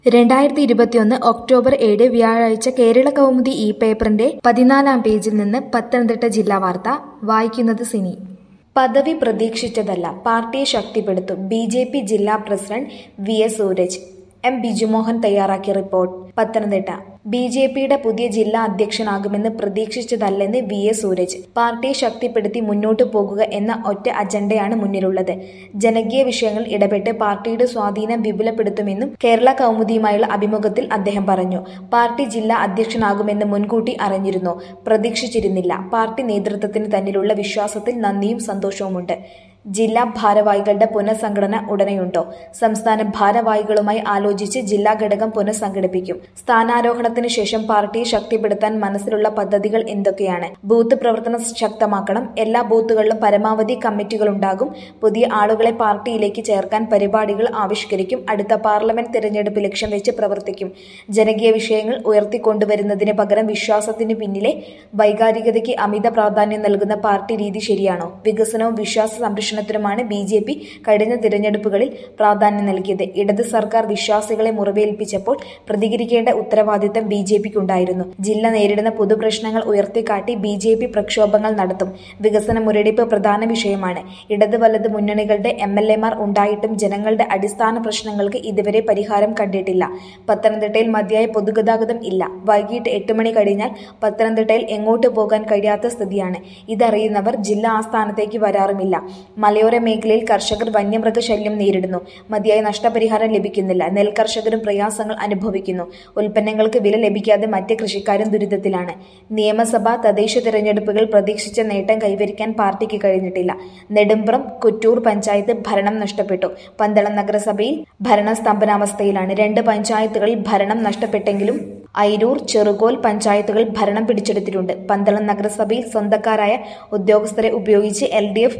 2021 October 7 വ്യാഴാഴ്ച കേരള കൗമുദി ഈ പേപ്പറിന്റെ 14-ാം പേജിൽ നിന്ന് പത്തനംതിട്ട ജില്ലാ വാർത്ത വായിക്കുന്നത് സിനി. പദവി പ്രതീക്ഷിച്ചതല്ല, പാർട്ടിയെ ശക്തിപ്പെടുത്തും. ബി.ജെ.പി ജില്ലാ president V S. Sooraj. M. Bijumohan തയ്യാറാക്കിയ റിപ്പോർട്ട്. പത്തനംതിട്ട. ബി.ജെ.പിയുടെ പുതിയ ജില്ലാ അധ്യക്ഷനാകുമെന്ന് പ്രതീക്ഷിച്ചതല്ലെന്ന് വി.എസ്. സൂരജ്. പാർട്ടിയെ ശക്തിപ്പെടുത്തി മുന്നോട്ടു പോകുക എന്ന ഒറ്റ അജണ്ടയാണ് മുന്നിലുള്ളത്. ജനകീയ വിഷയങ്ങളിൽ ഇടപെട്ട് പാർട്ടിയുടെ സ്വാധീനം വിപുലപ്പെടുത്തുമെന്നും കേരള കൗമുദിയുമായുള്ള അഭിമുഖത്തിൽ അദ്ദേഹം പറഞ്ഞു. പാർട്ടി ജില്ലാ അധ്യക്ഷനാകുമെന്ന് മുൻകൂട്ടി അറിഞ്ഞിരുന്നോ? പ്രതീക്ഷിച്ചിരുന്നില്ല. പാർട്ടി നേതൃത്വത്തിന് തന്നിലുള്ള വിശ്വാസത്തിൽ നന്ദിയും സന്തോഷവുമുണ്ട്. ജില്ലാ ഭാരവാഹികളുടെ പുനഃസംഘടന ഉടനെയുണ്ടോ? സംസ്ഥാന ഭാരവാഹികളുമായി ആലോചിച്ച് ജില്ലാ ഘടകം പുനഃസംഘടിപ്പിക്കും. സ്ഥാനാരോഹണത്തിന് ശേഷം പാർട്ടിയെ ശക്തിപ്പെടുത്താൻ മനസ്സിലുള്ള പദ്ധതികൾ എന്തൊക്കെയാണ്? ബൂത്ത് പ്രവർത്തനം ശക്തമാക്കണം. എല്ലാ ബൂത്തുകളിലും പരമാവധി കമ്മിറ്റികളുണ്ടാകും. പുതിയ ആളുകളെ പാർട്ടിയിലേക്ക് ചേർക്കാൻ പരിപാടികൾ ആവിഷ്കരിക്കും. അടുത്ത പാർലമെന്റ് തിരഞ്ഞെടുപ്പ് ലക്ഷ്യം വെച്ച് പ്രവർത്തിക്കും. ജനകീയ വിഷയങ്ങൾ ഉയർത്തിക്കൊണ്ടുവരുന്നതിന് പകരം വിശ്വാസത്തിന് പിന്നിലെ വൈകാരികതയ്ക്ക് അമിത പ്രാധാന്യം നൽകുന്ന പാർട്ടി രീതി ശരിയാണോ? വികസനവും വിശ്വാസ സംരക്ഷണത്തിനുമാണ് ബി.ജെ.പി കഴിഞ്ഞ തിരഞ്ഞെടുപ്പുകളിൽ പ്രാധാന്യം നൽകിയത്. ഇടത് സർക്കാർ വിശ്വാസികളെ മുറിവേൽപ്പിച്ചപ്പോൾ പ്രതികരിക്കേണ്ട ഉത്തരവാദിത്തം ബി.ജെ.പിക്കുണ്ടായിരുന്നു. ജില്ല നേരിടുന്ന പൊതുപ്രശ്നങ്ങൾ ഉയർത്തിക്കാട്ടി ബി.ജെ.പി പ്രക്ഷോഭങ്ങൾ നടത്തും. വികസന മുരടിപ്പ് പ്രധാന വിഷയമാണ്. ഇടത് വലത് മുന്നണികളുടെ എം.എൽ.എമാർ ഉണ്ടായിട്ടും ജനങ്ങളുടെ അടിസ്ഥാന പ്രശ്നങ്ങൾക്ക് ഇതുവരെ പരിഹാരം കണ്ടിട്ടില്ല. പത്തനംതിട്ടയിൽ മതിയായ പൊതുഗതാഗതം ഇല്ല. വൈകിട്ട് 8 മണി കഴിഞ്ഞാൽ പത്തനംതിട്ടയിൽ എങ്ങോട്ട് പോകാൻ കഴിയാത്ത സ്ഥിതിയാണ്. ഇതറിയുന്നവർ ജില്ലാ ആസ്ഥാനത്തേക്ക് വരാറുമില്ല. മലയോര മേഖലയിൽ കർഷകർ വന്യമൃഗശല്യം നേരിടുന്നു. മതിയായ നഷ്ടപരിഹാരം ലഭിക്കുന്നില്ല. നെൽ കർഷകരും പ്രയാസങ്ങൾ അനുഭവിക്കുന്നു. ഉൽപ്പന്നങ്ങൾക്ക് വില ലഭിക്കാതെ മറ്റ് കൃഷിക്കാരും ദുരിതത്തിലാണ്. നിയമസഭാ തദ്ദേശ തിരഞ്ഞെടുപ്പുകൾ പ്രതീക്ഷിച്ച നേട്ടം കൈവരിക്കാൻ പാർട്ടിക്ക് കഴിഞ്ഞിട്ടില്ല. നെടുമ്പ്രം, കുറ്റൂർ പഞ്ചായത്ത് ഭരണം നഷ്ടപ്പെട്ടു. പന്തളം നഗരസഭയിൽ ഭരണം സ്തംഭനാവസ്ഥയിലാണ്. 2 പഞ്ചായത്തുകളിൽ ഭരണം നഷ്ടപ്പെട്ടെങ്കിലും അയിരൂർ, ചെറുകോൽ പഞ്ചായത്തുകൾ ഭരണം പിടിച്ചെടുത്തിട്ടുണ്ട്. പന്തളം നഗരസഭയിൽ സ്വന്തക്കാരായ ഉദ്യോഗസ്ഥരെ ഉപയോഗിച്ച് LDF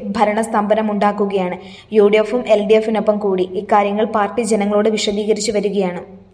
ഭരണസ്തംഭനമുണ്ടാക്കുകയാണ്. UDF-ഉം LDF-നൊപ്പം കൂടി ഇക്കാര്യങ്ങൾ പാർട്ടി ജനങ്ങളോട് വിശദീകരിച്ചു വരികയാണ്.